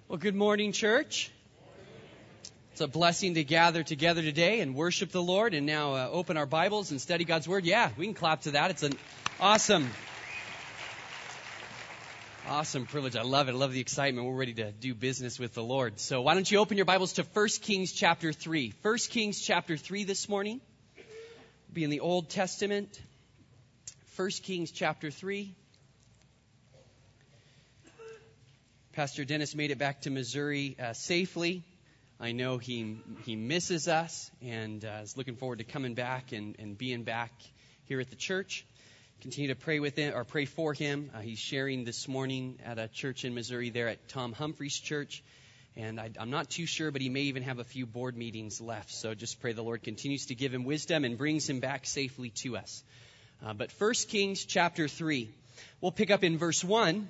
Well, good morning, church. It's a blessing to gather together today and worship the Lord and now open our Bibles and study God's Word. Yeah, we can clap to that. It's an awesome privilege. I love it. I love the excitement. We're ready to do business with the Lord. So why don't you open your Bibles to 1 Kings chapter 3. 1 Kings chapter 3 this morning. We'll be in the Old Testament. 1 Kings chapter 3. Pastor Dennis made it back to Missouri safely. I know he misses us and is looking forward to coming back and being back here at the church. Continue to pray with him or pray for him. He's sharing this morning at a church in Missouri there at Tom Humphrey's church. And I'm not too sure, but he may even have a few board meetings left. So just pray the Lord continues to give him wisdom and brings him back safely to us. But 1 Kings chapter 3, we'll pick up in verse 1.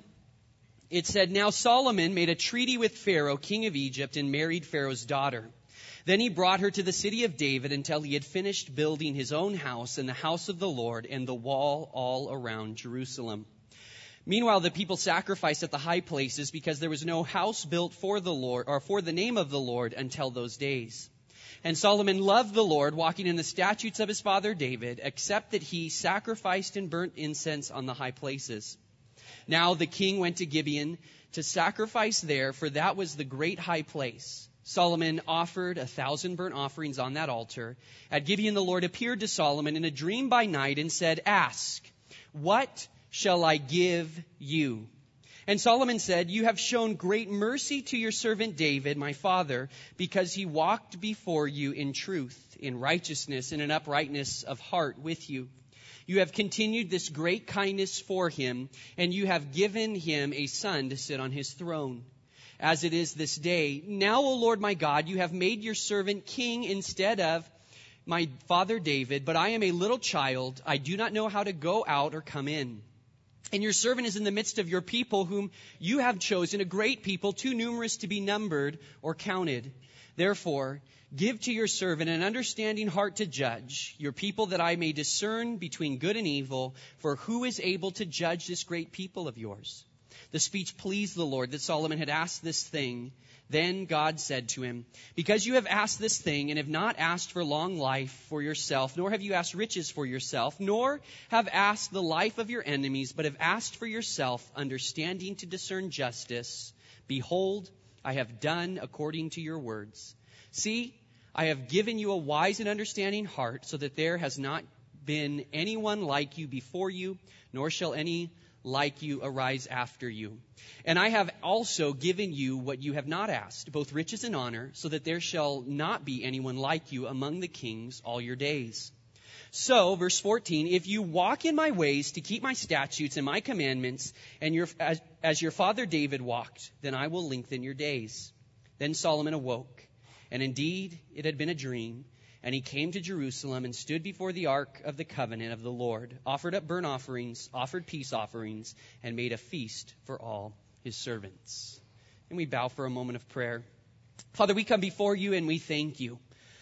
It said, "Now Solomon made a treaty with Pharaoh, king of Egypt, and married Pharaoh's daughter. Then he brought her to the city of David until he had finished building his own house and the house of the Lord and the wall all around Jerusalem. Meanwhile, the people sacrificed at the high places because there was no house built for the Lord or for the name of the Lord until those days. And Solomon loved the Lord, walking in the statutes of his father David, except that he sacrificed and burnt incense on the high places. Now the king went to Gibeon to sacrifice there, for that was the great high place. Solomon offered 1,000 burnt offerings on that altar. At Gibeon the Lord appeared to Solomon in a dream by night and said, 'Ask, what shall I give you?' And Solomon said, 'You have shown great mercy to your servant David, my father, because he walked before you in truth, in righteousness, and in uprightness of heart with you. You have continued this great kindness for him, and you have given him a son to sit on his throne, as it is this day. Now, O Lord my God, you have made your servant king instead of my father David, but I am a little child. I do not know how to go out or come in. And your servant is in the midst of your people, whom you have chosen, a great people, too numerous to be numbered or counted. Therefore, give to your servant an understanding heart to judge your people, that I may discern between good and evil. For who is able to judge this great people of yours?' The speech pleased the Lord that Solomon had asked this thing. Then God said to him, 'Because you have asked this thing and have not asked for long life for yourself, nor have you asked riches for yourself, nor have asked the life of your enemies, but have asked for yourself understanding to discern justice, behold, I have done according to your words. See, I have given you a wise and understanding heart, so that there has not been anyone like you before you, nor shall any like you arise after you. And I have also given you what you have not asked, both riches and honor, so that there shall not be anyone like you among the kings all your days. So,' verse 14, 'if you walk in my ways to keep my statutes and my commandments, and as your father David walked, then I will lengthen your days.' Then Solomon awoke, and indeed it had been a dream. And he came to Jerusalem and stood before the ark of the covenant of the Lord, offered up burnt offerings, offered peace offerings, and made a feast for all his servants." And we bow for a moment of prayer. Father, we come before you and we thank you.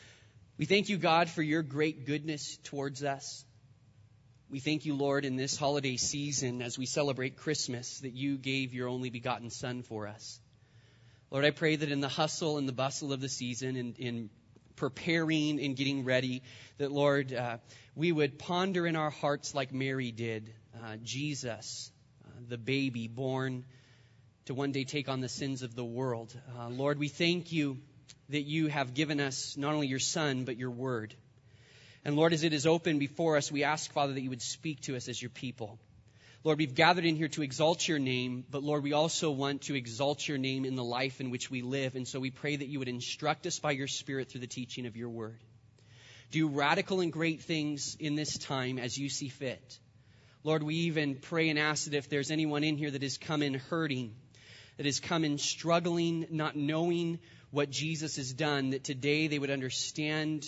We thank you, God, for your great goodness towards us. We thank you, Lord, in this holiday season as we celebrate Christmas, that you gave your only begotten Son for us. Lord, I pray that in the hustle and the bustle of the season and in preparing and getting ready, that, Lord, we would ponder in our hearts like Mary did, Jesus, the baby born to one day take on the sins of the world. Lord, we thank you that you have given us not only your Son, but your word. And Lord, as it is open before us, we ask, Father, that you would speak to us as your people. Lord, we've gathered in here to exalt your name, but Lord, we also want to exalt your name in the life in which we live. And so we pray that you would instruct us by your Spirit through the teaching of your word. Do radical and great things in this time as you see fit. Lord, we even pray and ask that if there's anyone in here that has come in hurting, that has come in struggling, not knowing what Jesus has done, that today they would understand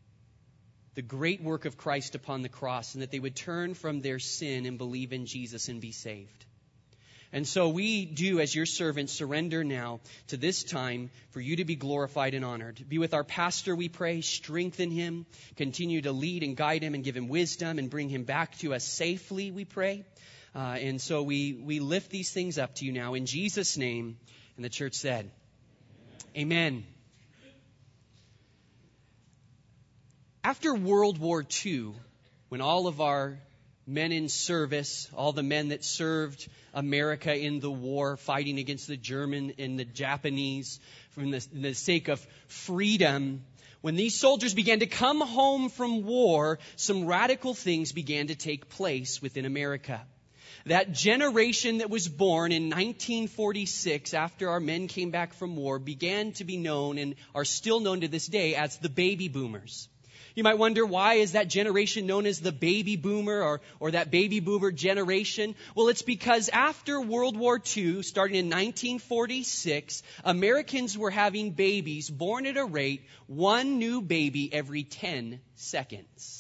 the great work of Christ upon the cross, and that they would turn from their sin and believe in Jesus and be saved. And so we do, as your servants, surrender now to this time for you to be glorified and honored. Be with our pastor, we pray. Strengthen him. Continue to lead and guide him and give him wisdom and bring him back to us safely, we pray. And so we lift these things up to you now in Jesus' name. And the church said, Amen. After World War II, when all of our men in service, all the men that served America in the war, fighting against the German and the Japanese for the sake of freedom, when these soldiers began to come home from war, some radical things began to take place within America. That generation that was born in 1946 after our men came back from war began to be known and are still known to this day as the baby boomers. You might wonder, why is that generation known as the baby boomer or that baby boomer generation? Well, it's because after World War II, starting in 1946, Americans were having babies born at a rate, one new baby every 10 seconds.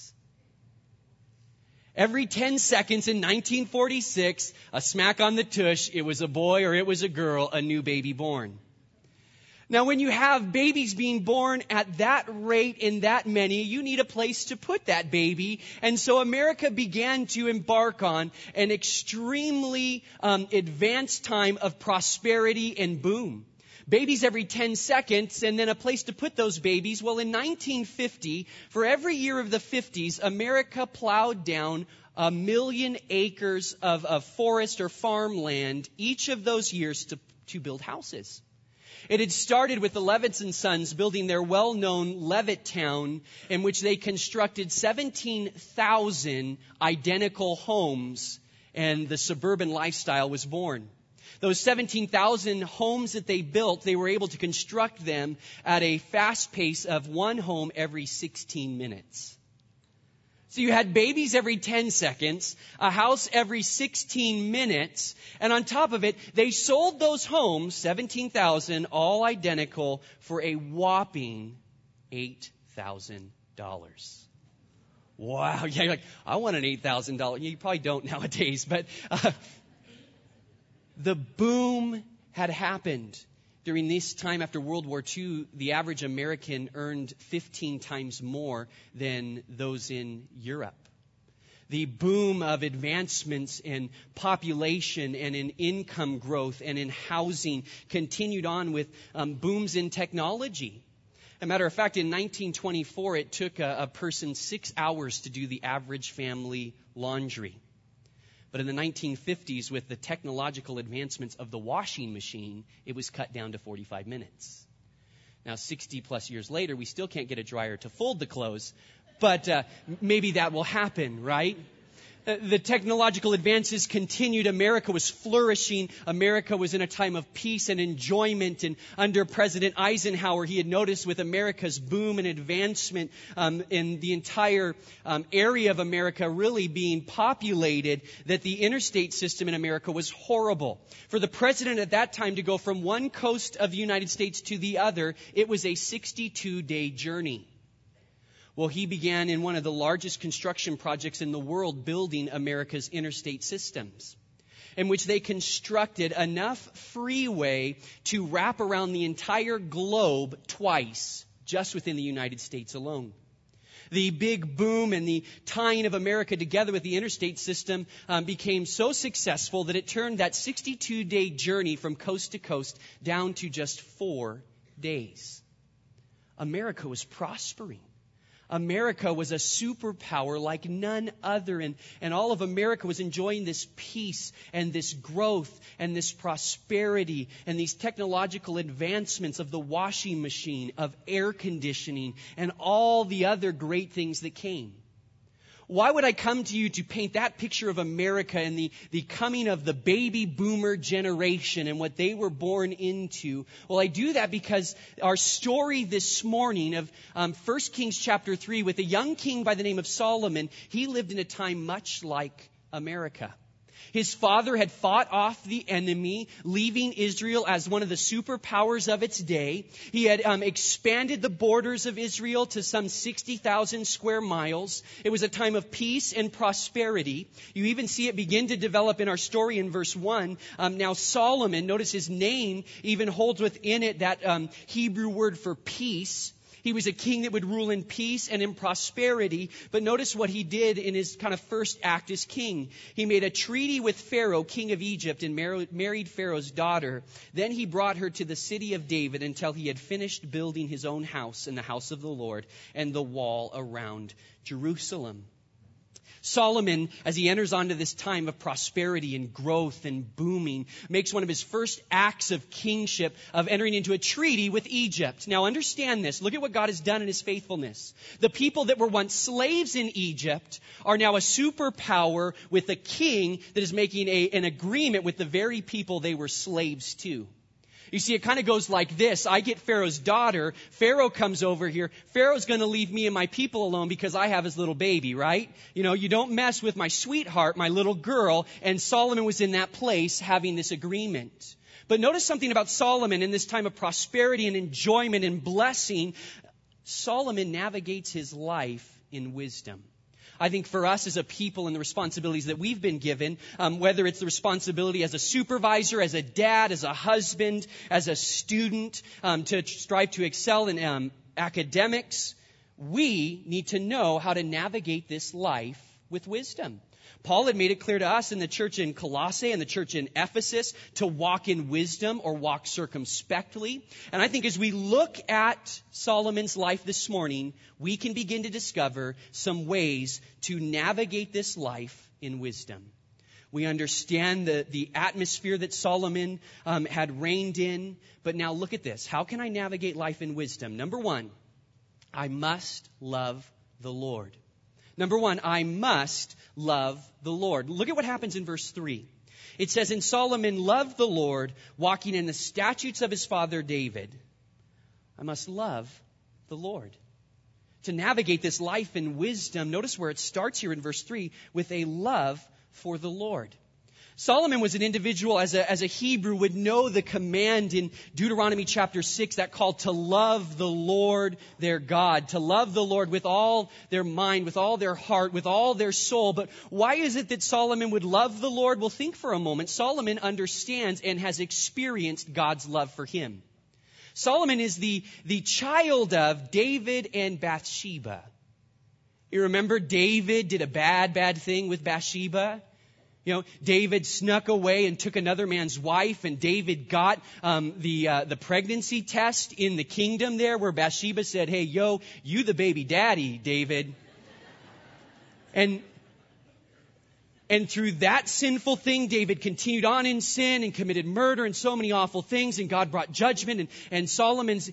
Every 10 seconds in 1946, a smack on the tush, it was a boy or it was a girl, a new baby born. Now, when you have babies being born at that rate in that many, you need a place to put that baby. And so America began to embark on an extremely advanced time of prosperity and boom. Babies every 10 seconds, and then a place to put those babies. Well, in 1950, for every year of the 50s, America plowed down 1 million acres of forest or farmland each of those years to build houses. It had started with the Levitts and Sons building their well-known Levittown, in which they constructed 17,000 identical homes, and the suburban lifestyle was born. Those 17,000 homes that they built, they were able to construct them at a fast pace of one home every 16 minutes. So you had babies every 10 seconds, a house every 16 minutes, and on top of it, they sold those homes, 17,000, all identical, for a whopping $8,000. Wow, yeah, you're like, I want an $8,000. You probably don't nowadays, but the boom had happened. During this time after World War II, the average American earned 15 times more than those in Europe. The boom of advancements in population and in income growth and in housing continued on with booms in technology. As a matter of fact, in 1924, it took a person 6 hours to do the average family laundry. But in the 1950s, with the technological advancements of the washing machine, it was cut down to 45 minutes. Now, 60 plus years later, we still can't get a dryer to fold the clothes, but maybe that will happen, right? The technological advances continued. America was flourishing. America was in a time of peace and enjoyment. And under President Eisenhower, he had noticed with America's boom and advancement in the entire area of America really being populated, that the interstate system in America was horrible. For the president at that time to go from one coast of the United States to the other, it was a 62-day journey. Well, he began in one of the largest construction projects in the world, building America's interstate systems, in which they constructed enough freeway to wrap around the entire globe twice, just within the United States alone. The big boom and the tying of America together with the interstate system became so successful that it turned that 62-day journey from coast to coast down to just 4 days. America was prospering. America was a superpower like none other, and all of America was enjoying this peace and this growth and this prosperity and these technological advancements of the washing machine, of air conditioning, and all the other great things that came. Why would I come to you to paint that picture of America and the coming of the baby boomer generation and what they were born into? Well, I do that because our story this morning of 1 Kings chapter 3 with a young king by the name of Solomon, he lived in a time much like America. His father had fought off the enemy, leaving Israel as one of the superpowers of its day. He had expanded the borders of Israel to some 60,000 square miles. It was a time of peace and prosperity. You even see it begin to develop in our story in verse 1. Now Solomon, notice his name even holds within it that Hebrew word for peace. He was a king that would rule in peace and in prosperity. But notice what he did in his kind of first act as king. He made a treaty with Pharaoh, king of Egypt, and married Pharaoh's daughter. Then he brought her to the city of David until he had finished building his own house and the house of the Lord and the wall around Jerusalem. Solomon, as he enters onto this time of prosperity and growth and booming, makes one of his first acts of kingship of entering into a treaty with Egypt. Now understand this. Look at what God has done in his faithfulness. The people that were once slaves in Egypt are now a superpower with a king that is making an agreement with the very people they were slaves to. You see, it kind of goes like this. I get Pharaoh's daughter. Pharaoh comes over here. Pharaoh's going to leave me and my people alone because I have his little baby, right? You know, you don't mess with my sweetheart, my little girl. And Solomon was in that place having this agreement. But notice something about Solomon in this time of prosperity and enjoyment and blessing. Solomon navigates his life in wisdom. I think for us as a people and the responsibilities that we've been given, whether it's the responsibility as a supervisor, as a dad, as a husband, as a student, to strive to excel in academics, we need to know how to navigate this life with wisdom. Paul had made it clear to us in the church in Colossae and the church in Ephesus to walk in wisdom or walk circumspectly. And I think as we look at Solomon's life this morning, we can begin to discover some ways to navigate this life in wisdom. We understand the atmosphere that Solomon had reigned in. But now look at this. How can I navigate life in wisdom? Number one, I must love the Lord. Number one, I must love the Lord. Look at what happens in verse 3. It says, and Solomon loved the Lord, walking in the statutes of his father David. I must love the Lord. To navigate this life in wisdom, notice where it starts here in verse 3, with a love for the Lord. Solomon was an individual, as a Hebrew, would know the command in Deuteronomy chapter 6, that call to love the Lord their God, to love the Lord with all their mind, with all their heart, with all their soul. But why is it that Solomon would love the Lord? Well, think for a moment. Solomon understands and has experienced God's love for him. Solomon is the child of David and Bathsheba. You remember David did a bad thing with Bathsheba? You know, David snuck away and took another man's wife, and David got the pregnancy test in the kingdom there, where Bathsheba said, hey, yo, you the baby daddy, David. And through that sinful thing, David continued on in sin and committed murder and so many awful things, and God brought judgment. And Solomon's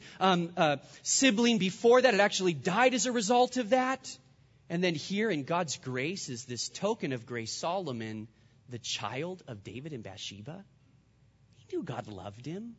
sibling before that had actually died as a result of that. And then here in God's grace is this token of grace, Solomon, the child of David and Bathsheba. He knew God loved him.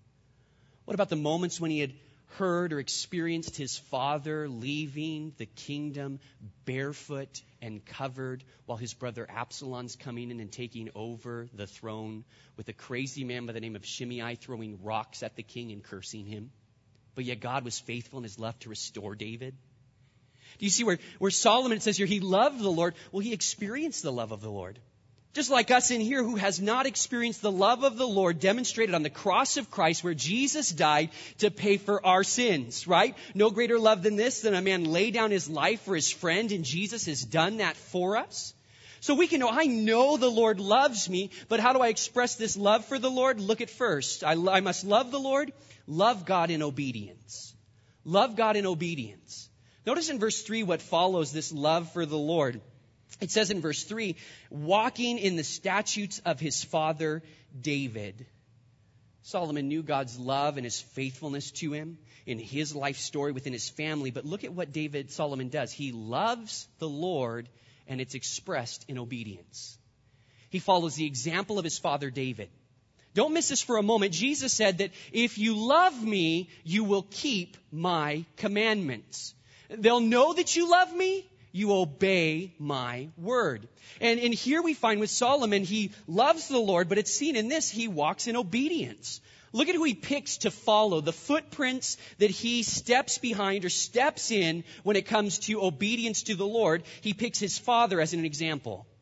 What about the moments when he had heard or experienced his father leaving the kingdom barefoot and covered while his brother Absalom's coming in and taking over the throne with a crazy man by the name of Shimei throwing rocks at the king and cursing him? But yet God was faithful in his love to restore David. Do you see where Solomon, it says here, he loved the Lord? Well, he experienced the love of the Lord. Just like us in here who has not experienced the love of the Lord demonstrated on the cross of Christ, where Jesus died to pay for our sins, right? No greater love than this, than a man lay down his life for his friend, and Jesus has done that for us. So we can know, I know the Lord loves me, but how do I express this love for the Lord? Look at first. I must love the Lord, love God in obedience. Love God in obedience. Notice in verse 3 what follows this love for the Lord. It says in verse 3, walking in the statutes of his father David. Solomon knew God's love and his faithfulness to him in his life story within his family. But look at what Solomon does. He loves the Lord, and it's expressed in obedience. He follows the example of his father David. Don't miss this for a moment. Jesus said that if you love me, you will keep my commandments. They'll know that you love me. You obey my word. And here we find with Solomon, he loves the Lord, but it's seen in this, he walks in obedience. Look at who he picks to follow, the footprints that he steps behind or steps in when it comes to obedience to the Lord. He picks his father as an example.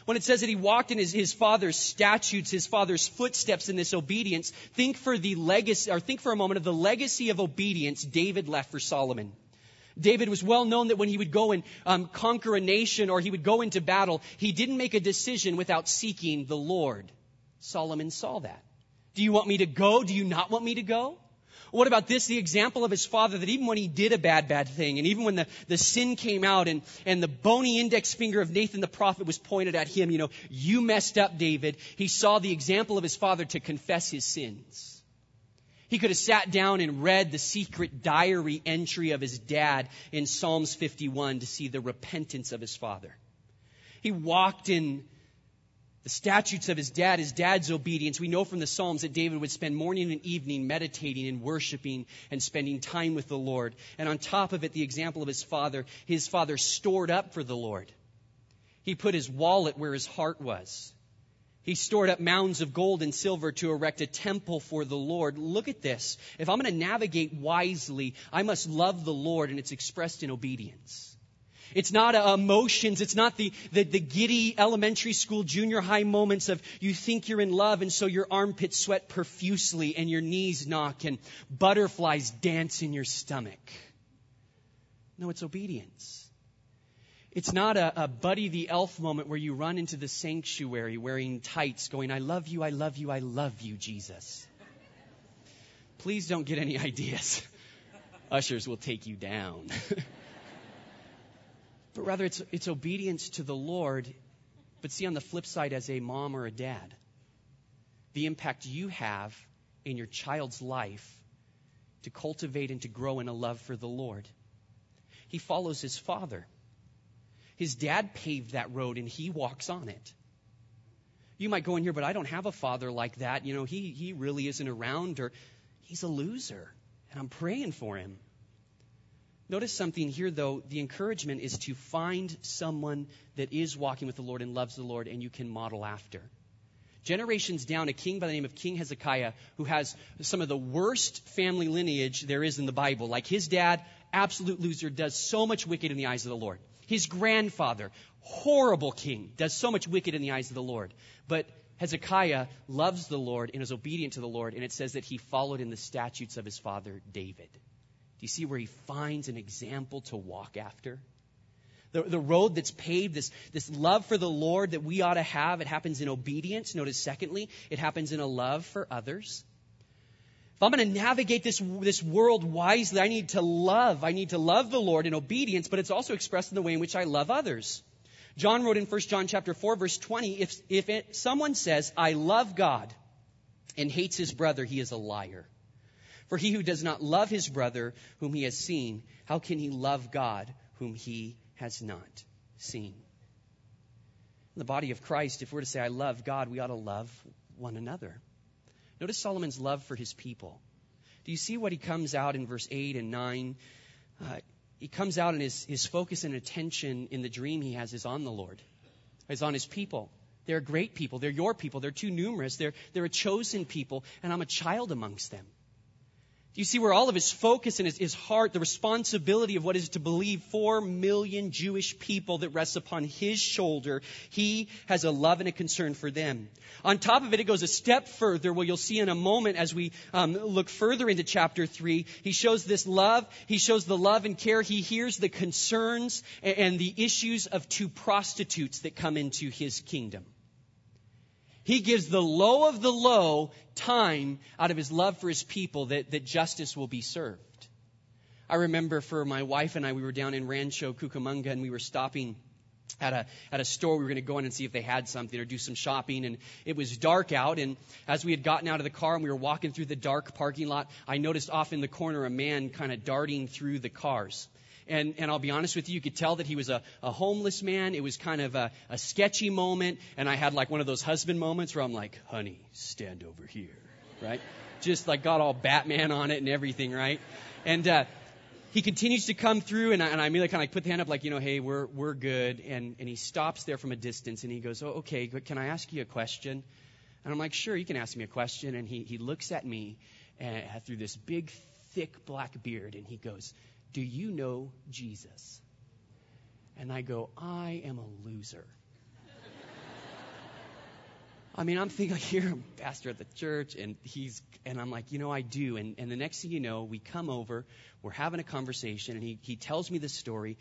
When it says that he walked in his father's statutes, his father's footsteps in this obedience, think for a moment of the legacy of obedience David left for Solomon. David was well known that when he would go and conquer a nation or he would go into battle, he didn't make a decision without seeking the Lord. Solomon saw that. Do you want me to go? Do you not want me to go? What about this? The example of his father, that even when he did a bad thing, and even when the sin came out and the bony index finger of Nathan the prophet was pointed at him, you messed up, David. He saw the example of his father to confess his sins. He could have sat down and read the secret diary entry of his dad in Psalms 51 to see the repentance of his father. He walked in the statutes of his dad's obedience. We know from the Psalms that David would spend morning and evening meditating and worshiping and spending time with the Lord. And on top of it, the example of his father stored up for the Lord. He put his wallet where his heart was. He stored up mounds of gold and silver to erect a temple for the Lord. Look at this. If I'm going to navigate wisely, I must love the Lord, and it's expressed in obedience. It's not emotions. It's not the giddy elementary school, junior high moments of you think you're in love and so your armpits sweat profusely and your knees knock and butterflies dance in your stomach. No, it's obedience. It's not a Buddy the Elf moment where you run into the sanctuary wearing tights going, I love you, I love you, I love you, Jesus. Please don't get any ideas. Ushers will take you down. But rather, it's obedience to the Lord. But see, on the flip side, as a mom or a dad, the impact you have in your child's life to cultivate and to grow in a love for the Lord. He follows his father. His dad paved that road and he walks on it. You might go in here, but I don't have a father like that. He really isn't around, or he's a loser and I'm praying for him. Notice something here, though. The encouragement is to find someone that is walking with the Lord and loves the Lord and you can model after. Generations down, a king by the name of King Hezekiah, who has some of the worst family lineage there is in the Bible. Like his dad, absolute loser, does so much wicked in the eyes of the Lord. His grandfather, horrible king, does so much wicked in the eyes of the Lord. But Hezekiah loves the Lord and is obedient to the Lord, and it says that he followed in the statutes of his father David. Do you see where he finds an example to walk after? The road that's paved, this love for the Lord that we ought to have, it happens in obedience. Notice, secondly, it happens in a love for others. If I'm going to navigate this world wisely, I need to love. I need to love the Lord in obedience, but it's also expressed in the way in which I love others. John wrote in 1 John chapter 4, verse 20, if someone says, I love God, and hates his brother, he is a liar. For he who does not love his brother whom he has seen, how can he love God whom he has not seen? In the body of Christ, if we're to say, I love God, we ought to love one another. Notice Solomon's love for his people. Do you see what he comes out in verse 8 and 9? He comes out and his focus and attention in the dream he has is on the Lord. Is on his people. They're great people. They're your people. They're too numerous. They're a chosen people, and I'm a child amongst them. Do you see where all of his focus and his heart, the responsibility of what is to believe 4 million Jewish people that rests upon his shoulder, he has a love and a concern for them. On top of it, it goes a step further, where you'll see in a moment as we look further into chapter 3, he shows this love, he shows the love and care, he hears the concerns and the issues of 2 prostitutes that come into his kingdom. He gives the low of the low time out of his love for his people that justice will be served. I remember for my wife and I, we were down in Rancho Cucamonga and we were stopping at a store. We were going to go in and see if they had something or do some shopping. And it was dark out. And as we had gotten out of the car and we were walking through the dark parking lot, I noticed off in the corner a man kind of darting through the cars. And I'll be honest with you, you could tell that he was a homeless man. It was kind of a sketchy moment. And I had like one of those husband moments where I'm like, honey, stand over here, right? Just like got all Batman on it and everything, right? And he continues to come through, and I immediately kind of like put the hand up like, hey, we're good. And he stops there from a distance, and he goes, oh, okay, can I ask you a question? And I'm like, sure, you can ask me a question. And he looks at me through this big, thick black beard, and he goes, do you know Jesus? And I go, I am a loser. I mean, I'm thinking, like, here, I'm pastor at the church, and I'm like, I do. And the next thing you know, we come over, we're having a conversation, and he tells me this story.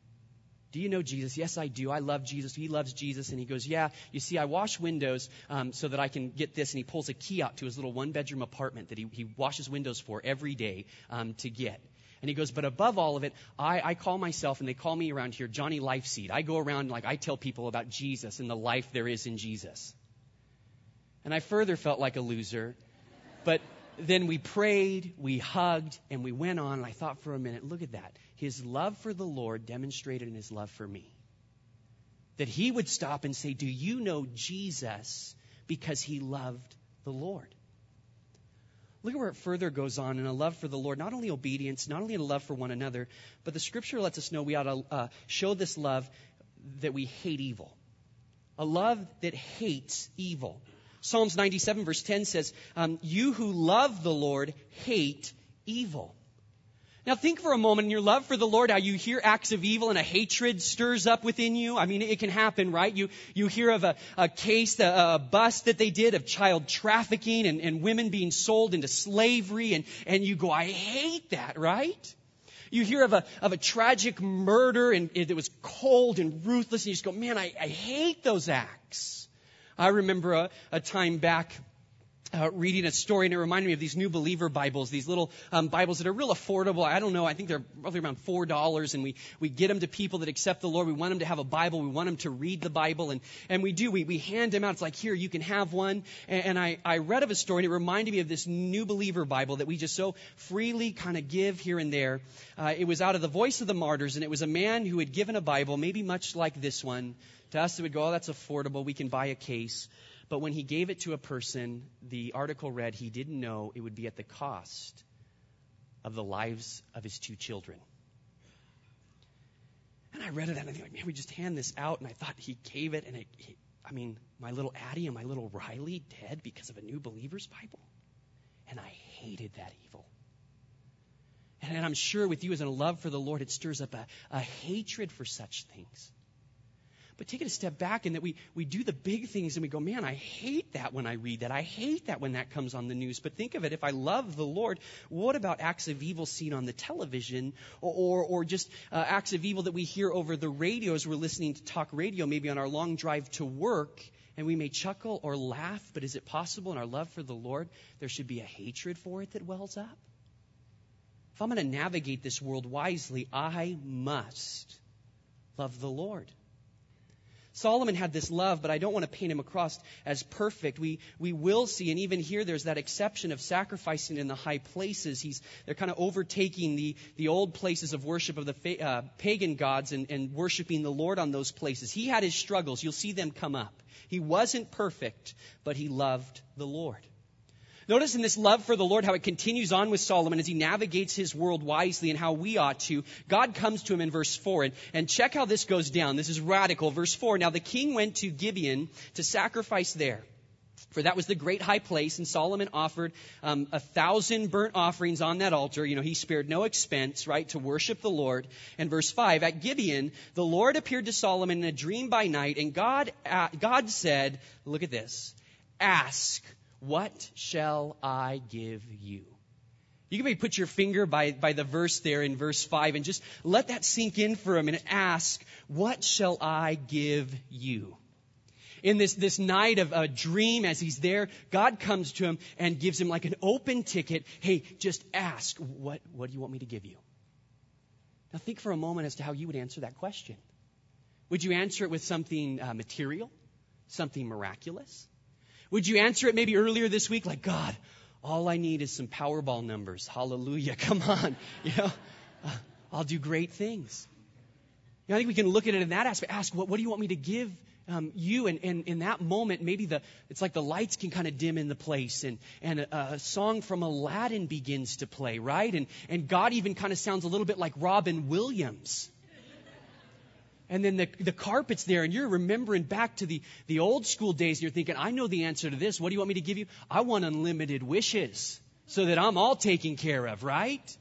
Do you know Jesus? Yes, I do. I love Jesus. He loves Jesus. And he goes, yeah, you see, I wash windows so that I can get this. And he pulls a key out to his little one-bedroom apartment that he washes windows for every day to get. And he goes, but above all of it, I call myself, and they call me around here, Johnny Lifeseed. I go around and I tell people about Jesus and the life there is in Jesus. And I further felt like a loser. But then we prayed, we hugged, and we went on. And I thought for a minute, look at that. His love for the Lord demonstrated in his love for me. That he would stop and say, do you know Jesus? Because he loved the Lord. Look at where it further goes on in a love for the Lord. Not only obedience, not only a love for one another, but the scripture lets us know we ought to show this love that we hate evil. A love that hates evil. Psalms 97 verse 10 says, you who love the Lord hate evil. Now think for a moment in your love for the Lord, how you hear acts of evil and a hatred stirs up within you. I mean, it can happen, right? You hear of a case, a bust that they did of child trafficking and women being sold into slavery, and you go, I hate that, right? You hear of a tragic murder and it was cold and ruthless, and you just go, man, I hate those acts. I remember a time back reading a story, and it reminded me of these New Believer Bibles, these little Bibles that are real affordable. I don't know, I think they're roughly around $4, and we get them to people that accept the Lord. We want them to have a Bible. We want them to read the Bible, and we do. We hand them out. It's like, here, you can have one. And I read of a story, and it reminded me of this New Believer Bible that we just so freely kind of give here and there. It was out of the Voice of the Martyrs, and it was a man who had given a Bible, maybe much like this one. To us, it would go, oh, that's affordable. We can buy a case. But when he gave it to a person, the article read he didn't know it would be at the cost of the lives of his 2 children. And I read it, and I think, man, we just hand this out. And I thought he gave it, and my little Addie and my little Riley dead because of a New Believer's Bible. And I hated that evil. And I'm sure with you as a love for the Lord, it stirs up a hatred for such things. But take it a step back in that we do the big things and we go, man, I hate that when I read that. I hate that when that comes on the news. But think of it, if I love the Lord, what about acts of evil seen on the television or just acts of evil that we hear over the radio as we're listening to talk radio, maybe on our long drive to work, and we may chuckle or laugh, but is it possible in our love for the Lord there should be a hatred for it that wells up? If I'm going to navigate this world wisely, I must love the Lord. Solomon had this love, but I don't want to paint him across as perfect. We will see, and even here there's that exception of sacrificing in the high places. They're kind of overtaking the old places of worship of the pagan gods and worshiping the Lord on those places. He had his struggles. You'll see them come up. He wasn't perfect, but he loved the Lord. Notice in this love for the Lord how it continues on with Solomon as he navigates his world wisely and how we ought to. God comes to him in verse 4. And check how this goes down. This is radical. Verse 4. Now the king went to Gibeon to sacrifice there. For that was the great high place, and Solomon offered 1,000 burnt offerings on that altar. You know, he spared no expense, right, to worship the Lord. And verse 5, at Gibeon, the Lord appeared to Solomon in a dream by night, and God said, look at this, ask, what shall I give you? You can maybe put your finger by the verse there in verse 5 and just let that sink in for a minute. Ask, what shall I give you? In this night of a dream as he's there, God comes to him and gives him like an open ticket. Hey, just ask, what do you want me to give you? Now think for a moment as to how you would answer that question. Would you answer it with something material? Something miraculous? Would you answer it maybe earlier this week like, God, all I need is some Powerball numbers. Hallelujah. Come on. I'll do great things. I think we can look at it in that aspect. Ask, what do you want me to give you? And in that moment, maybe it's like the lights can kind of dim in the place and a song from Aladdin begins to play, right? And God even kind of sounds a little bit like Robin Williams. And then the carpet's there, and you're remembering back to the old school days, and you're thinking, I know the answer to this. What do you want me to give you? I want unlimited wishes so that I'm all taken care of, right?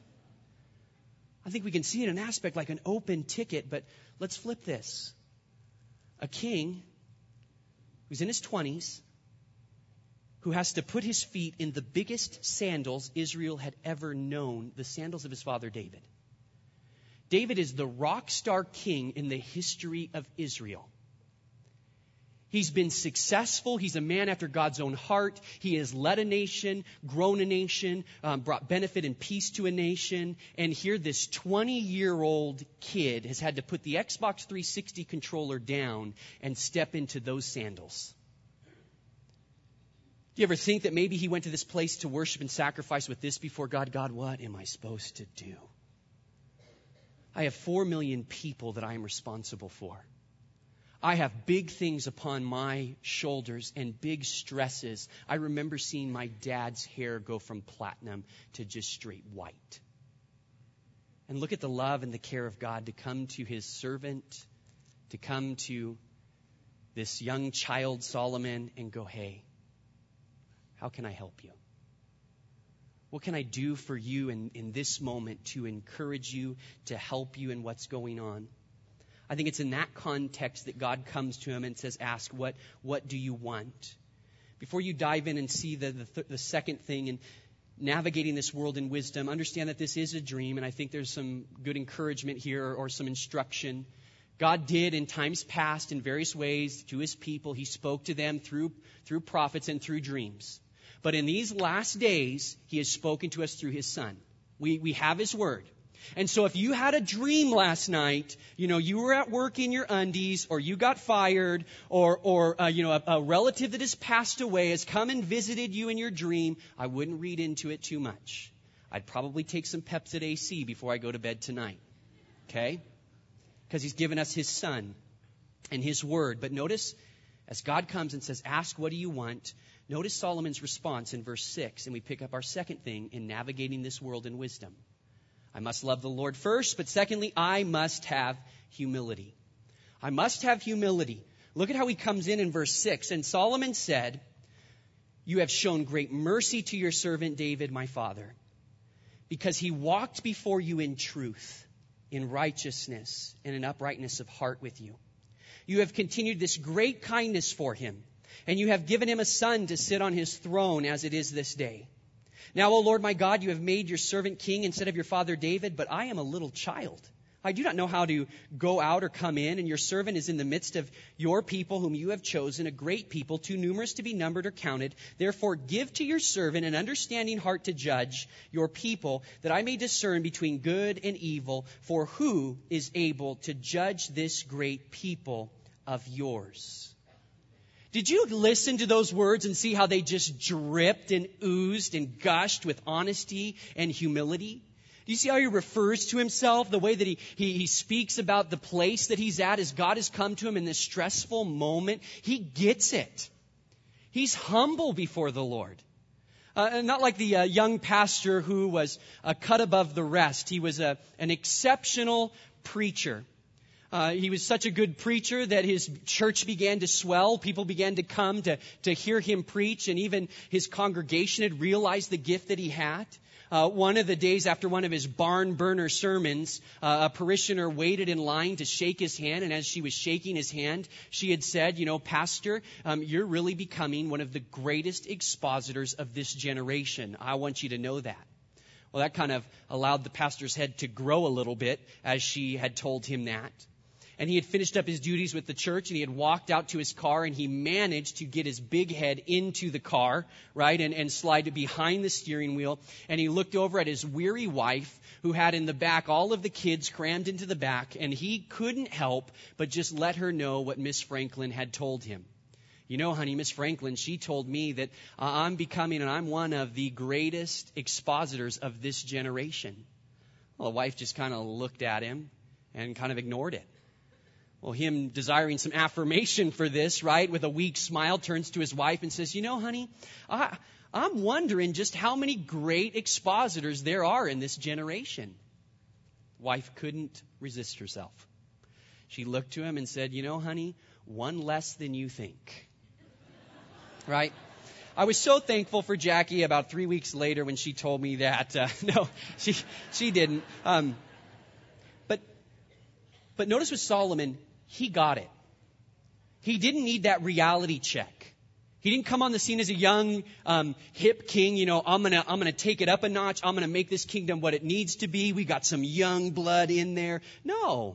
I think we can see it in an aspect like an open ticket, but let's flip this. A king who's in his 20s, who has to put his feet in the biggest sandals Israel had ever known, the sandals of his father David. David is the rock star king in the history of Israel. He's been successful. He's a man after God's own heart. He has led a nation, grown a nation, brought benefit and peace to a nation. And here this 20-year-old kid has had to put the Xbox 360 controller down and step into those sandals. Do you ever think that maybe he went to this place to worship and sacrifice with this before God? God, what am I supposed to do? I have 4 million people that I am responsible for. I have big things upon my shoulders and big stresses. I remember seeing my dad's hair go from platinum to just straight white. And look at the love and the care of God to come to his servant, to come to this young child, Solomon, and go, hey, how can I help you? What can I do for you in this moment to encourage you, to help you in what's going on? I think it's in that context that God comes to him and says, ask, what do you want? Before you dive in and see the second thing in navigating this world in wisdom, understand that this is a dream, and I think there's some good encouragement here or some instruction. God did in times past in various ways to his people. He spoke to them through prophets and through dreams. But in these last days, he has spoken to us through his Son. We have his word. And so if you had a dream last night, you were at work in your undies, or you got fired, or a relative that has passed away has come and visited you in your dream, I wouldn't read into it too much. I'd probably take some Pepcid AC before I go to bed tonight. Okay? Because he's given us his Son and his word. But notice, as God comes and says, ask, what do you want? Notice Solomon's response in verse 6, and we pick up our second thing in navigating this world in wisdom. I must love the Lord first, but secondly, I must have humility. I must have humility. Look at how he comes in verse 6. And Solomon said, you have shown great mercy to your servant David, my father, because he walked before you in truth, in righteousness, and in uprightness of heart with you. You have continued this great kindness for him, and you have given him a son to sit on his throne as it is this day. Now, O Lord my God, you have made your servant king instead of your father David, but I am a little child. I do not know how to go out or come in, and your servant is in the midst of your people whom you have chosen, a great people, too numerous to be numbered or counted. Therefore, give to your servant an understanding heart to judge your people, that I may discern between good and evil, for who is able to judge this great people of yours? Did you listen to those words and see how they just dripped and oozed and gushed with honesty and humility? Do you see how he refers to himself, the way that he speaks about the place that he's at as God has come to him in this stressful moment? He gets it. He's humble before the Lord. Not like the young pastor who was cut above the rest. He was an exceptional preacher. He was such a good preacher that his church began to swell. People began to come to hear him preach, and even his congregation had realized the gift that he had. One of the days after one of his barn burner sermons, a parishioner waited in line to shake his hand, and as she was shaking his hand, she had said, Pastor, you're really becoming one of the greatest expositors of this generation. I want you to know that. Well, that kind of allowed the pastor's head to grow a little bit as she had told him that. And he had finished up his duties with the church, and he had walked out to his car, and he managed to get his big head into the car, right, and slide it behind the steering wheel. And he looked over at his weary wife, who had in the back all of the kids crammed into the back, and he couldn't help but just let her know what Miss Franklin had told him. Honey, Miss Franklin, she told me that I'm becoming, and I'm one of the greatest expositors of this generation. Well, the wife just kind of looked at him and kind of ignored it. Well, him desiring some affirmation for this, right, with a weak smile, turns to his wife and says, honey, I'm wondering just how many great expositors there are in this generation. Wife couldn't resist herself. She looked to him and said, honey, one less than you think. Right? I was so thankful for Jackie about 3 weeks later when she told me that. No, she didn't. But notice with Solomon, he got it. He didn't need that reality check. He didn't come on the scene as a young, hip king. I'm gonna take it up a notch. I'm gonna make this kingdom what it needs to be. We got some young blood in there. No.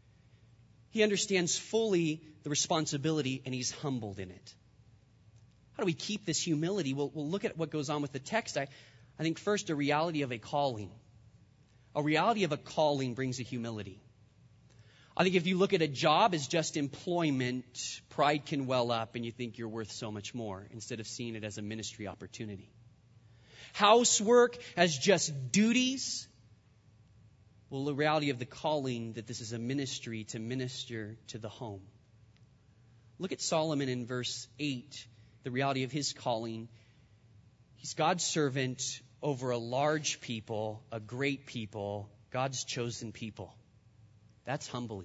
He understands fully the responsibility, and he's humbled in it. How do we keep this humility? We'll look at what goes on with the text. I think first, a reality of a calling. A reality of a calling brings a humility. I think if you look at a job as just employment, pride can well up and you think you're worth so much more instead of seeing it as a ministry opportunity. Housework as just duties. Well, the reality of the calling that this is a ministry to minister to the home. Look at Solomon in verse 8, the reality of his calling. He's God's servant over a large people, a great people, God's chosen people. That's humbling.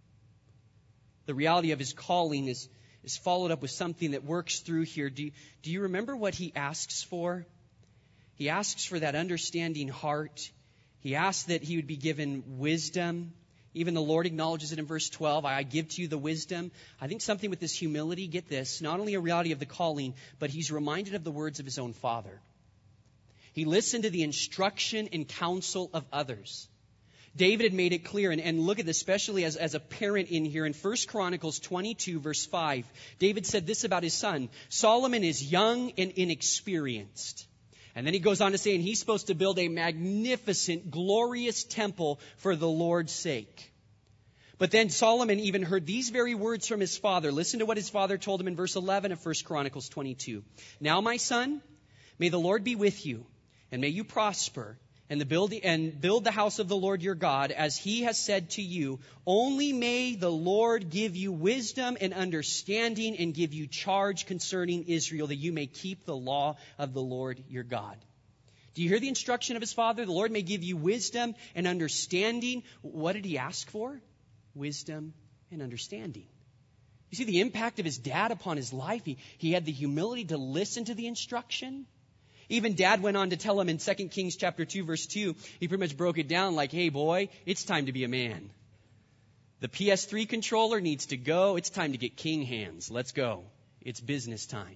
The reality of his calling is followed up with something that works through here. Do you remember what he asks for? He asks for that understanding heart. He asks that he would be given wisdom. Even the Lord acknowledges it in verse 12. I give to you the wisdom. I think something with this humility, get this, not only a reality of the calling, but he's reminded of the words of his own father. He listened to the instruction and counsel of others. David had made it clear, and look at this, especially as a parent in here, in 1 Chronicles 22, verse 5. David said this about his son: Solomon is young and inexperienced. And then he goes on to say, and he's supposed to build a magnificent, glorious temple for the Lord's sake. But then Solomon even heard these very words from his father. Listen to what his father told him in verse 11 of 1 Chronicles 22. Now, my son, may the Lord be with you, and may you prosper, and build the house of the Lord your God, as he has said to you. Only may the Lord give you wisdom and understanding, and give you charge concerning Israel, that you may keep the law of the Lord your God. Do you hear the instruction of his father? The Lord may give you wisdom and understanding. What did he ask for? Wisdom and understanding. You see the impact of his dad upon his life. He had the humility to listen to the instruction. Even dad went on to tell him in 2 Kings chapter 2, verse 2, he pretty much broke it down like, hey boy, it's time to be a man. The PS3 controller needs to go. It's time to get king hands. Let's go. It's business time.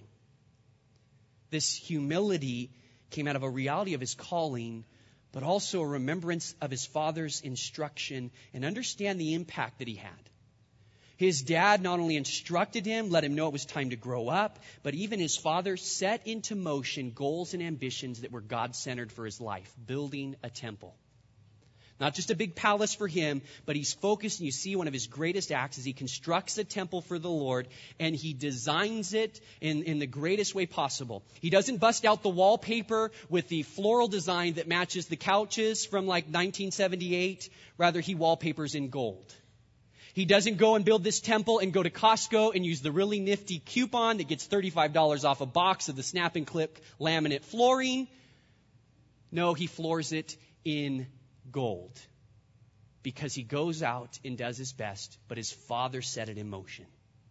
This humility came out of a reality of his calling, but also a remembrance of his father's instruction, and understand the impact that he had. His dad not only instructed him, let him know it was time to grow up, but even his father set into motion goals and ambitions that were God-centered for his life, building a temple. Not just a big palace for him, but he's focused, and you see one of his greatest acts is he constructs a temple for the Lord, and he designs it in the greatest way possible. He doesn't bust out the wallpaper with the floral design that matches the couches from like 1978. Rather, he wallpapers in gold. He doesn't go and build this temple and go to Costco and use the really nifty coupon that gets $35 off a box of the snap and clip laminate flooring. No, he floors it in gold because he goes out and does his best, but his father set it in motion.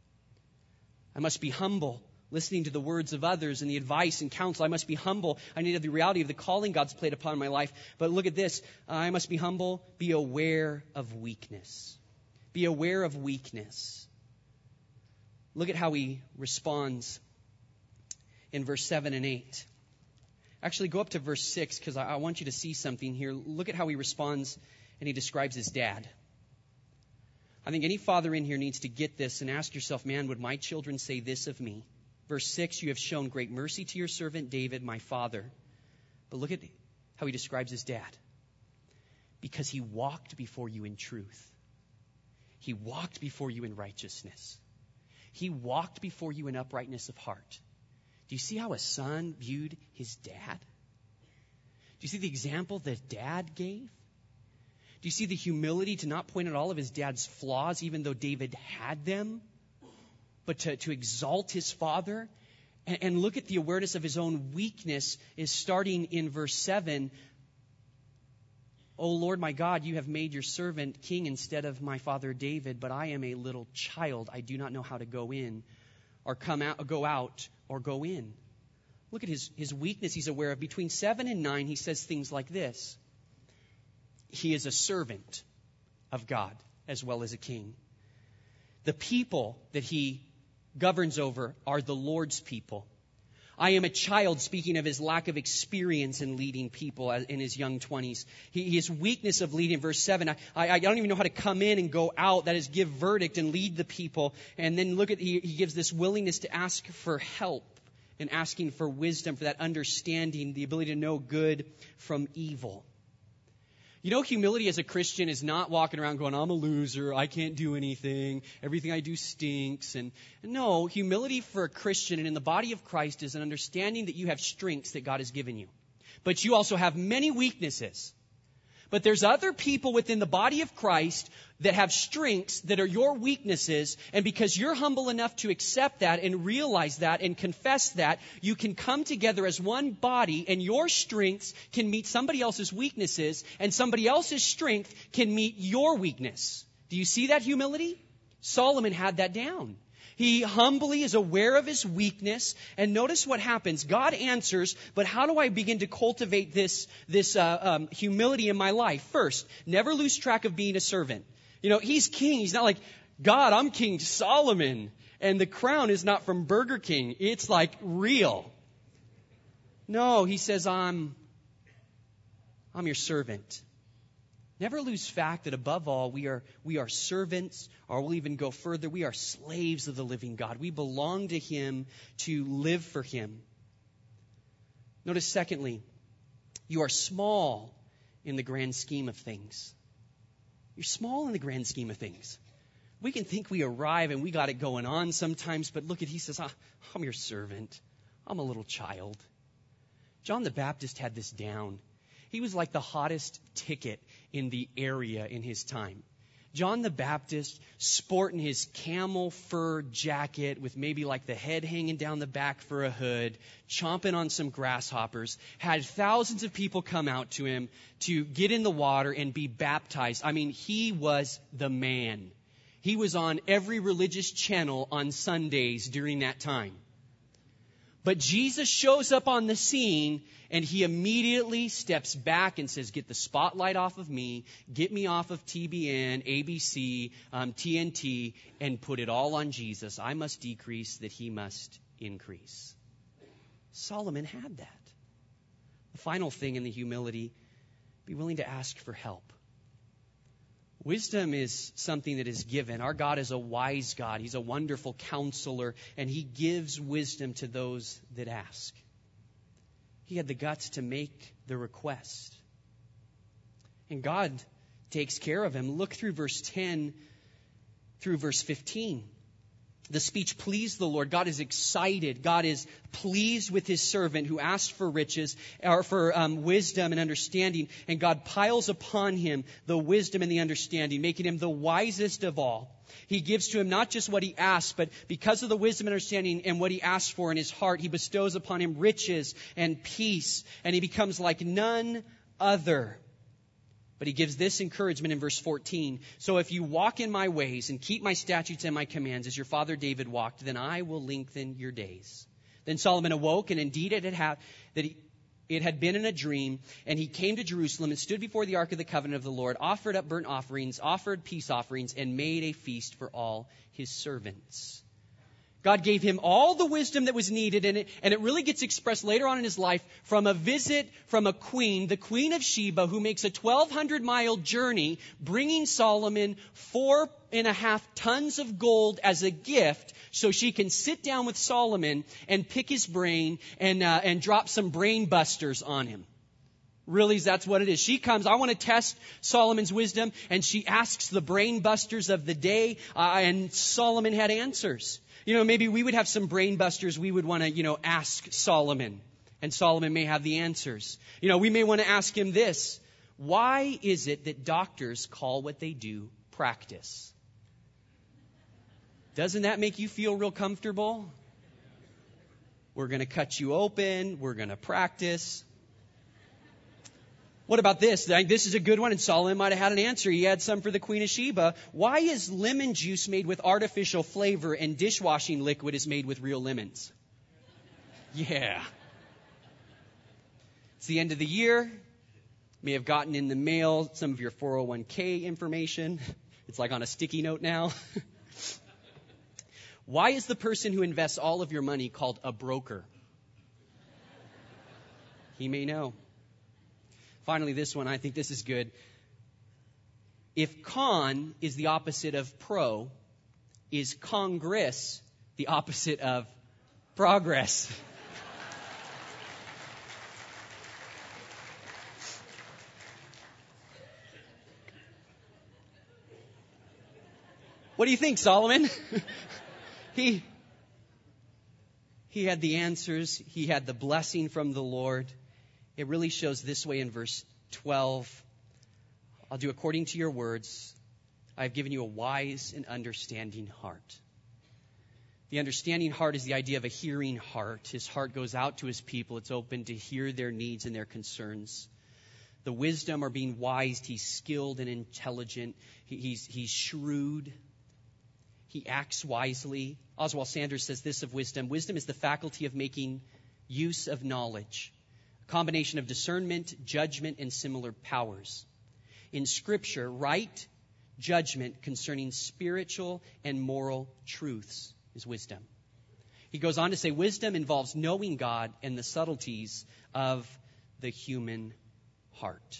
I must be humble, listening to the words of others and the advice and counsel. I must be humble. I need the reality of the calling God's played upon my life. But look at this. I must be humble, be aware of weakness. Be aware of weakness. Look at how he responds in verse 7 and 8. Actually, go up to verse 6 because I want you to see something here. Look at how he responds and he describes his dad. I think any father in here needs to get this and ask yourself, man, would my children say this of me? Verse 6, you have shown great mercy to your servant David, my father. But look at how he describes his dad. Because he walked before you in truth. He walked before you in righteousness. He walked before you in uprightness of heart. Do you see how a son viewed his dad? Do you see the example that dad gave? Do you see the humility to not point out all of his dad's flaws, even though David had them, but to exalt his father? And look at the awareness of his own weakness is starting in verse 7. O Lord my God, you have made your servant king instead of my father David, but I am a little child. I do not know how to go in or go out or go in. Look at his weakness he's aware of. Between 7 and 9, he says things like this. He is a servant of God as well as a king. The people that he governs over are the Lord's people. I am a child, speaking of his lack of experience in leading people in his young 20s. His weakness of leading, verse 7, I don't even know how to come in and go out, that is, give verdict and lead the people. And then look at, he gives this willingness to ask for help and asking for wisdom, for that understanding, the ability to know good from evil. You know, humility as a Christian is not walking around going, I'm a loser, I can't do anything, everything I do stinks. And no, humility for a Christian and in the body of Christ is an understanding that you have strengths that God has given you. But you also have many weaknesses. But there's other people within the body of Christ that have strengths that are your weaknesses. And because you're humble enough to accept that and realize that and confess that, you can come together as one body, and your strengths can meet somebody else's weaknesses, and somebody else's strength can meet your weakness. Do you see that humility? Solomon had that down. He humbly is aware of his weakness. And notice what happens. God answers, but how do I begin to cultivate this humility in my life? First, never lose track of being a servant. You know, he's king. He's not like, God, I'm King Solomon. And the crown is not from Burger King. It's like real. No, he says, I'm your servant. Never lose fact that above all, we are servants, or we'll even go further, we are slaves of the living God. We belong to him to live for him. Notice secondly, you are small in the grand scheme of things. You're small in the grand scheme of things. We can think we arrive and we got it going on sometimes, but look at, he says, I'm your servant. I'm a little child. John the Baptist had this down. He was like the hottest ticket in the area in his time. John the Baptist, sporting his camel fur jacket with maybe like the head hanging down the back for a hood, chomping on some grasshoppers, had thousands of people come out to him to get in the water and be baptized. I mean, he was the man. He was on every religious channel on Sundays during that time. But Jesus shows up on the scene, and he immediately steps back and says, get the spotlight off of me, get me off of TBN, ABC, TNT, and put it all on Jesus. I must decrease that he must increase. Solomon had that. The final thing in the humility, be willing to ask for help. Wisdom is something that is given. Our God is a wise God. He's a wonderful counselor, and he gives wisdom to those that ask. He had the guts to make the request. And God takes care of him. Look through verse 10 through verse 15. The speech pleased the Lord. God is excited. God is pleased with his servant who asked for riches, or for wisdom and understanding. And God piles upon him the wisdom and the understanding, making him the wisest of all. He gives to him not just what he asks, but because of the wisdom and understanding and what he asks for in his heart, he bestows upon him riches and peace, and he becomes like none other. But he gives this encouragement in verse 14. So if you walk in my ways and keep my statutes and my commands as your father David walked, then I will lengthen your days. Then Solomon awoke, and indeed it had been in a dream, and he came to Jerusalem and stood before the ark of the covenant of the Lord, offered up burnt offerings, offered peace offerings, and made a feast for all his servants. God gave him all the wisdom that was needed, and it really gets expressed later on in his life from a visit from a queen, the Queen of Sheba, who makes a 1,200-mile journey, bringing Solomon 4.5 tons of gold as a gift so she can sit down with Solomon and pick his brain and drop some brain busters on him. Really, that's what it is. She comes, I want to test Solomon's wisdom, and she asks the brain busters of the day, and Solomon had answers. You know, maybe we would have some brain busters we would want to, ask Solomon. And Solomon may have the answers. You know, we may want to ask him this. Why is it that doctors call what they do practice? Doesn't that make you feel real comfortable? We're going to cut you open. We're going to practice. What about this? This is a good one, and Solomon might have had an answer. He had some for the Queen of Sheba. Why is lemon juice made with artificial flavor and dishwashing liquid is made with real lemons? Yeah. It's the end of the year. May have gotten in the mail some of your 401k information. It's like on a sticky note now. Why is the person who invests all of your money called a broker? He may know. Finally, this one, I think this is good. If con is the opposite of pro, is congress the opposite of progress? What do you think, Solomon? He had the answers. He had the blessing from the Lord. It really shows this way in verse 12. I'll do according to your words. I have given you a wise and understanding heart. The understanding heart is the idea of a hearing heart. His heart goes out to his people. It's open to hear their needs and their concerns. The wisdom or being wise, he's skilled and intelligent. He's shrewd. He acts wisely. Oswald Sanders says this of wisdom. Wisdom is the faculty of making use of knowledge, a combination of discernment, judgment, and similar powers. In Scripture, right judgment concerning spiritual and moral truths is wisdom. He goes on to say, wisdom involves knowing God and the subtleties of the human heart.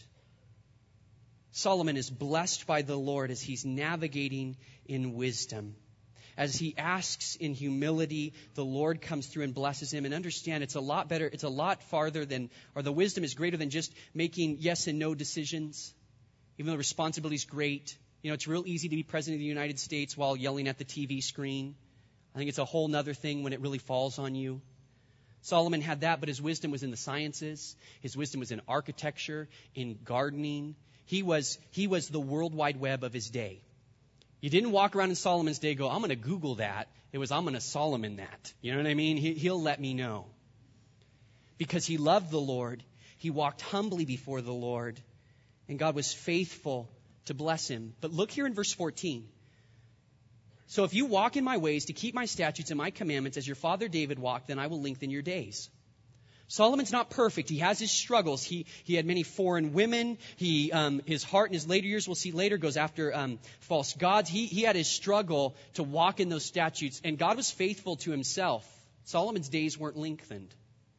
Solomon is blessed by the Lord as he's navigating in wisdom. As he asks in humility, the Lord comes through and blesses him. And understand, it's a lot better, it's a lot farther than, or the wisdom is greater than just making yes and no decisions. Even though the responsibility is great. You know, it's real easy to be president of the United States while yelling at the TV screen. I think it's a whole nother thing when it really falls on you. Solomon had that, but his wisdom was in the sciences. His wisdom was in architecture, in gardening. He was the World Wide Web of his day. You didn't walk around in Solomon's day and go, I'm going to Google that. It was, I'm going to Solomon that. You know what I mean? He'll let me know. Because he loved the Lord. He walked humbly before the Lord. And God was faithful to bless him. But look here in verse 14. So if you walk in my ways to keep my statutes and my commandments as your father David walked, then I will lengthen your days. Solomon's not perfect. He has his struggles. He had many foreign women. His heart in his later years, we'll see later, goes after false gods. He had his struggle to walk in those statutes, and God was faithful to himself. Solomon's days weren't lengthened.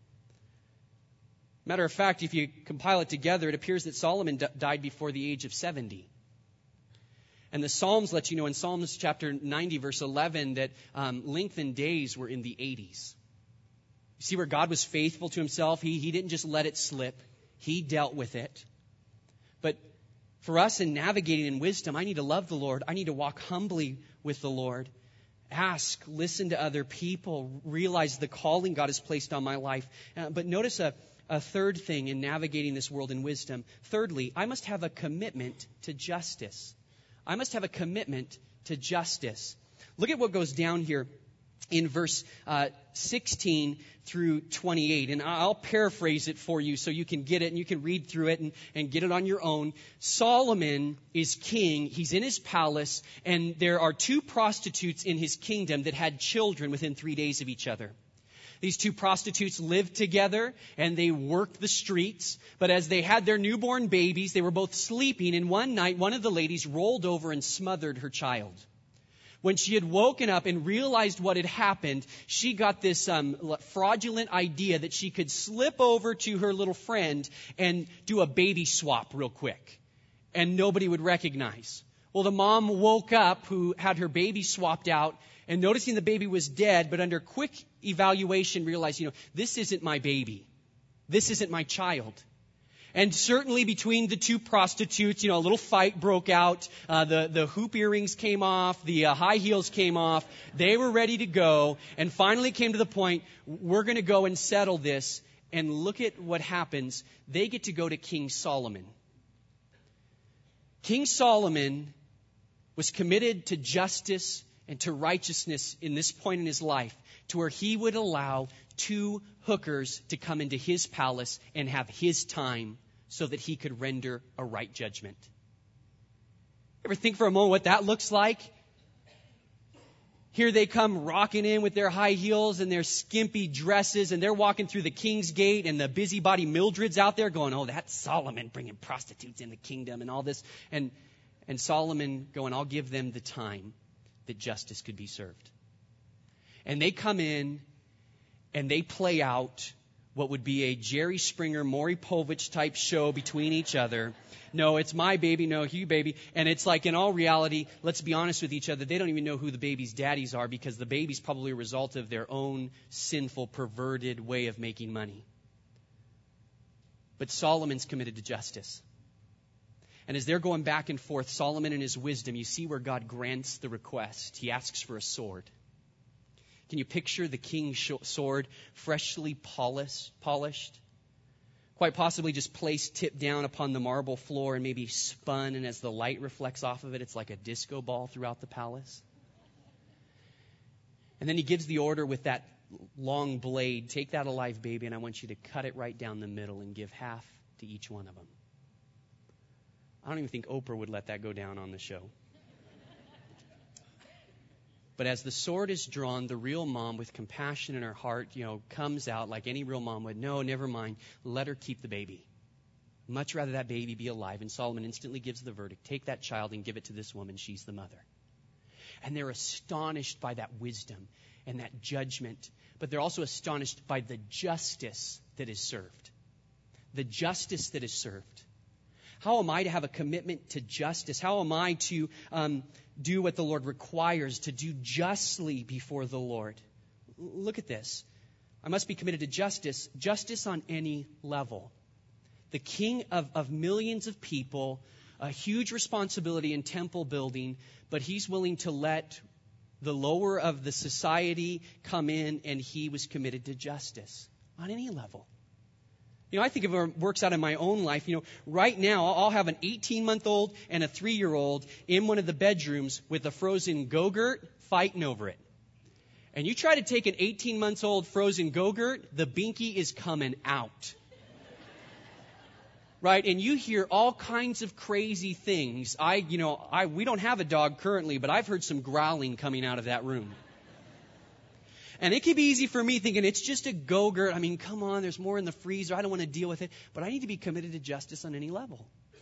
Matter of fact, if you compile it together, it appears that Solomon died before the age of 70. And the Psalms let you know in Psalms chapter 90, verse 11, that lengthened days were in the 80s. You see where God was faithful to himself? He didn't just let it slip. He dealt with it. But for us in navigating in wisdom, I need to love the Lord. I need to walk humbly with the Lord. Ask, listen to other people, realize the calling God has placed on my life. But notice a third thing in navigating this world in wisdom. Thirdly, I must have a commitment to justice. I must have a commitment to justice. Look at what goes down here in verse 16 through 28. And I'll paraphrase it for you so you can get it and you can read through it and get it on your own. Solomon is king. He's in his palace. And there are two prostitutes in his kingdom that had children within 3 days of each other. These two prostitutes lived together and they worked the streets. But as they had their newborn babies, they were both sleeping. And one night, one of the ladies rolled over and smothered her child. When she had woken up and realized what had happened, she got this fraudulent idea that she could slip over to her little friend and do a baby swap real quick. And nobody would recognize. Well, the mom woke up who had her baby swapped out and noticing the baby was dead, but under quick evaluation realized, this isn't my baby. This isn't my child. And certainly between the two prostitutes, a little fight broke out. The hoop earrings came off. The high heels came off. They were ready to go. And finally came to the point, we're going to go and settle this. And look at what happens. They get to go to King Solomon. King Solomon was committed to justice and to righteousness in this point in his life, to where he would allow two hookers to come into his palace and have his time so that he could render a right judgment. Ever think for a moment what that looks like? Here they come rocking in with their high heels and their skimpy dresses, and they're walking through the king's gate, and the busybody Mildred's out there going, oh, that's Solomon bringing prostitutes in the kingdom and all this. And Solomon going, I'll give them the time that justice could be served. And they come in and they play out what would be a Jerry Springer, Maury Povich type show between each other. No, it's my baby. No, you baby. And it's like, in all reality, let's be honest with each other. They don't even know who the baby's daddies are, because the baby's probably a result of their own sinful, perverted way of making money. But Solomon's committed to justice. And as they're going back and forth, Solomon in his wisdom, you see where God grants the request. He asks for a sword. Can you picture the king's sword, freshly polished? Quite possibly just placed tip down upon the marble floor and maybe spun, and as the light reflects off of it, it's like a disco ball throughout the palace. And then he gives the order with that long blade, take that alive baby, and I want you to cut it right down the middle and give half to each one of them. I don't even think Oprah would let that go down on the show. But as the sword is drawn, the real mom, with compassion in her heart, comes out like any real mom would. No, never mind. Let her keep the baby. Much rather that baby be alive. And Solomon instantly gives the verdict. Take that child and give it to this woman. She's the mother. And they're astonished by that wisdom and that judgment. But they're also astonished by the justice that is served. The justice that is served. How am I to have a commitment to justice? How am I to do what the Lord requires, to do justly before the Lord? Look at this. I must be committed to justice. Justice on any level. The king of millions of people, a huge responsibility in temple building, but he's willing to let the lower of the society come in, and he was committed to justice on any level. I think if it works out in my own life, right now I'll have an 18-month-old and a 3-year-old in one of the bedrooms with a frozen Go-Gurt fighting over it. And you try to take an 18-month-old frozen Go-Gurt, the binky is coming out. Right? And you hear all kinds of crazy things. We don't have a dog currently, but I've heard some growling coming out of that room. And it can be easy for me thinking, it's just a Go-Gurt. I mean, come on, there's more in the freezer. I don't want to deal with it. But I need to be committed to justice on any level.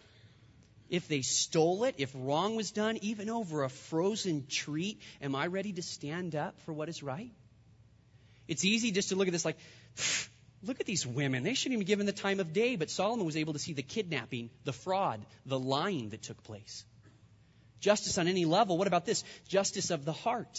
If they stole it, if wrong was done, even over a frozen treat, am I ready to stand up for what is right? It's easy just to look at this like, look at these women. They shouldn't even be given the time of day. But Solomon was able to see the kidnapping, the fraud, the lying that took place. Justice on any level. What about this? Justice of the heart.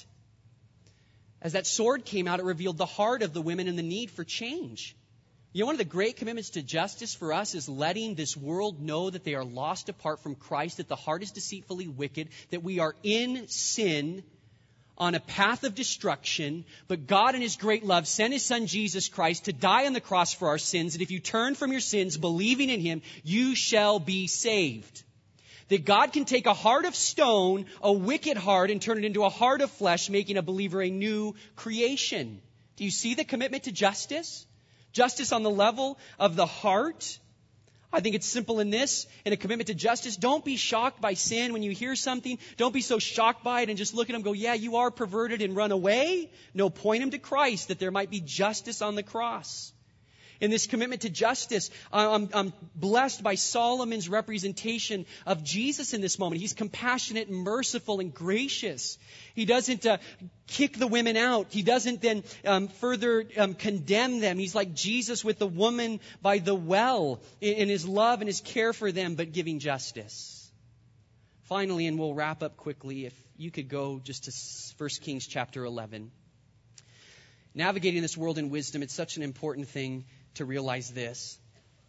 As that sword came out, it revealed the heart of the women and the need for change. One of the great commitments to justice for us is letting this world know that they are lost apart from Christ, that the heart is deceitfully wicked, that we are in sin on a path of destruction, but God in His great love sent His Son Jesus Christ to die on the cross for our sins, and if you turn from your sins, believing in Him, you shall be saved. That God can take a heart of stone, a wicked heart, and turn it into a heart of flesh, making a believer a new creation. Do you see the commitment to justice? Justice on the level of the heart. I think it's simple in this, in a commitment to justice. Don't be shocked by sin when you hear something. Don't be so shocked by it and just look at them and go, yeah, you are perverted, and run away. No, point them to Christ, that there might be justice on the cross. In this commitment to justice, I'm blessed by Solomon's representation of Jesus in this moment. He's compassionate and merciful and gracious. He doesn't kick the women out. He doesn't then further condemn them. He's like Jesus with the woman by the well in his love and his care for them, but giving justice. Finally, and we'll wrap up quickly, if you could go just to 1 Kings chapter 11. Navigating this world in wisdom, it's such an important thing to realize this.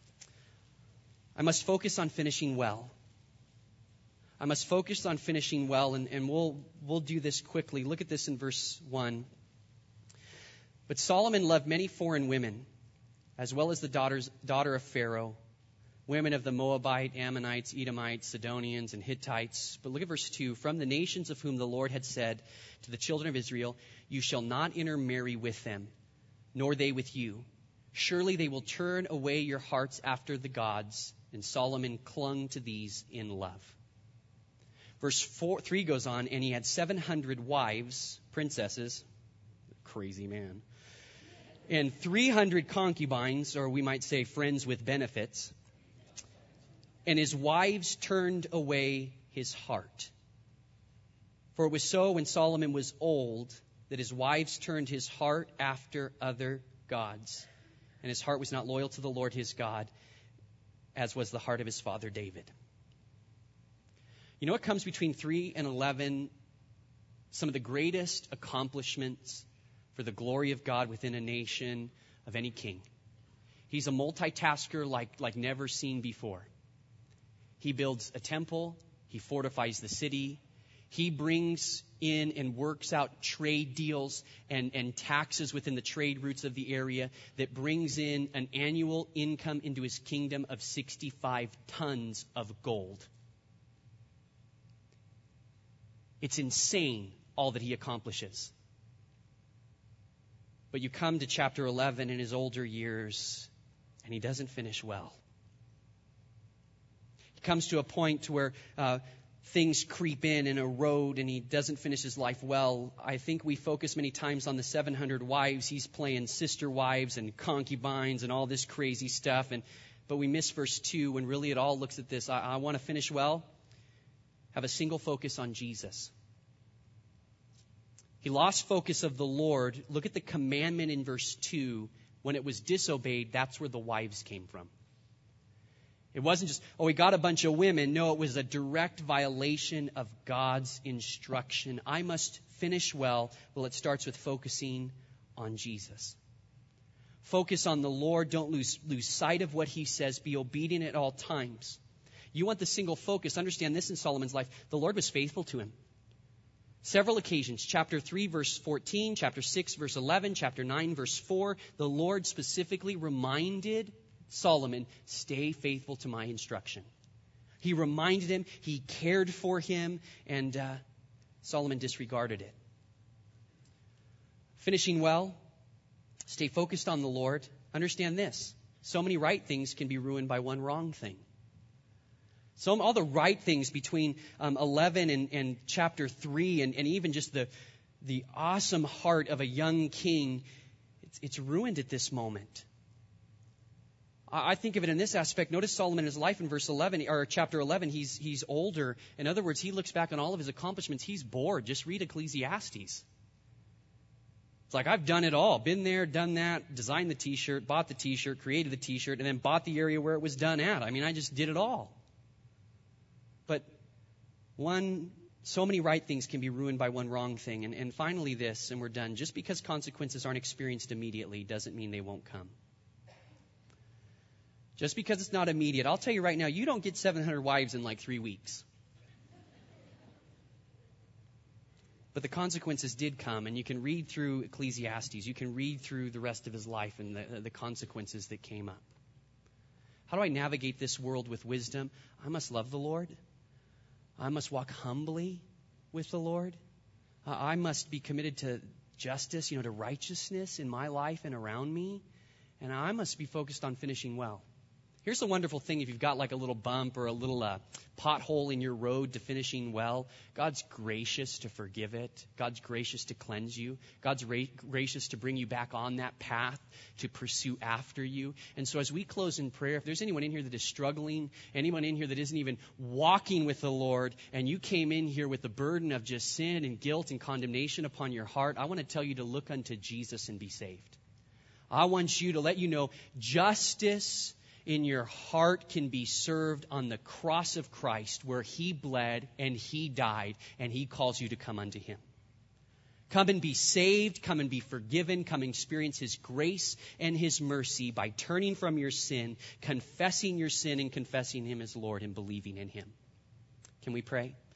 I must focus on finishing well. I must focus on finishing well, and we'll do this quickly. Look at this in verse 1. But Solomon loved many foreign women, as well as the daughter of Pharaoh, women of the Moabite, Ammonites, Edomites, Sidonians, and Hittites. But look at verse 2. From the nations of whom the Lord had said to the children of Israel, you shall not intermarry with them, nor they with you. Surely they will turn away your hearts after the gods. And Solomon clung to these in love. Verse 3 goes on, and he had 700 wives, princesses, crazy man, and 300 concubines, or we might say friends with benefits. And his wives turned away his heart. For it was so when Solomon was old that his wives turned his heart after other gods, and his heart was not loyal to the Lord his God, as was the heart of his father David. You know what comes between 3 and 11? Some of the greatest accomplishments for the glory of God within a nation of any king. He's a multitasker like never seen before. He builds a temple. He fortifies the city. He brings in and works out trade deals and taxes within the trade routes of the area that brings in an annual income into his kingdom of 65 tons of gold. It's insane, all that he accomplishes. But you come to chapter 11 in his older years, and he doesn't finish well. He comes to a point where things creep in and erode, and he doesn't finish his life well. I think we focus many times on the 700 wives. He's playing sister wives and concubines and all this crazy stuff. But we miss verse 2 when really it all looks at this. I want to finish well. Have a single focus on Jesus. He lost focus of the Lord. Look at the commandment in verse 2. When it was disobeyed, that's where the wives came from. It wasn't just, he got a bunch of women. No, it was a direct violation of God's instruction. I must finish well. Well, it starts with focusing on Jesus. Focus on the Lord. Don't lose sight of what he says. Be obedient at all times. You want the single focus. Understand this in Solomon's life. The Lord was faithful to him. Several occasions. Chapter 3, verse 14. Chapter 6, verse 11. Chapter 9, verse 4. The Lord specifically reminded Solomon, stay faithful to my instruction. He reminded him, he cared for him, and Solomon disregarded it. Finishing well, stay focused on the Lord. Understand this, so many right things can be ruined by one wrong thing. So all the right things between 11 and chapter 3 and even just the awesome heart of a young king, it's ruined at this moment. I think of it in this aspect. Notice Solomon in his life in verse 11, or chapter 11, he's older. In other words, he looks back on all of his accomplishments. He's bored. Just read Ecclesiastes. It's like, I've done it all. Been there, done that, designed the t-shirt, bought the t-shirt, created the t-shirt, and then bought the area where it was done at. I mean, I just did it all. But so many right things can be ruined by one wrong thing. And finally this, and we're done. Just because consequences aren't experienced immediately doesn't mean they won't come. Just because it's not immediate. I'll tell you right now, you don't get 700 wives in like 3 weeks. But the consequences did come, and you can read through Ecclesiastes. You can read through the rest of his life and the consequences that came up. How do I navigate this world with wisdom? I must love the Lord. I must walk humbly with the Lord. I must be committed to justice, to righteousness in my life and around me. And I must be focused on finishing well. Here's the wonderful thing. If you've got like a little bump or a little pothole in your road to finishing well, God's gracious to forgive it. God's gracious to cleanse you. God's gracious to bring you back on that path to pursue after you. And so as we close in prayer, if there's anyone in here that is struggling, anyone in here that isn't even walking with the Lord, and you came in here with the burden of just sin and guilt and condemnation upon your heart, I want to tell you to look unto Jesus and be saved. I want you to let you know justice in your heart can be served on the cross of Christ, where he bled and he died, and he calls you to come unto him. Come and be saved. Come and be forgiven. Come and experience his grace and his mercy by turning from your sin, confessing your sin and confessing him as Lord and believing in him. Can we pray?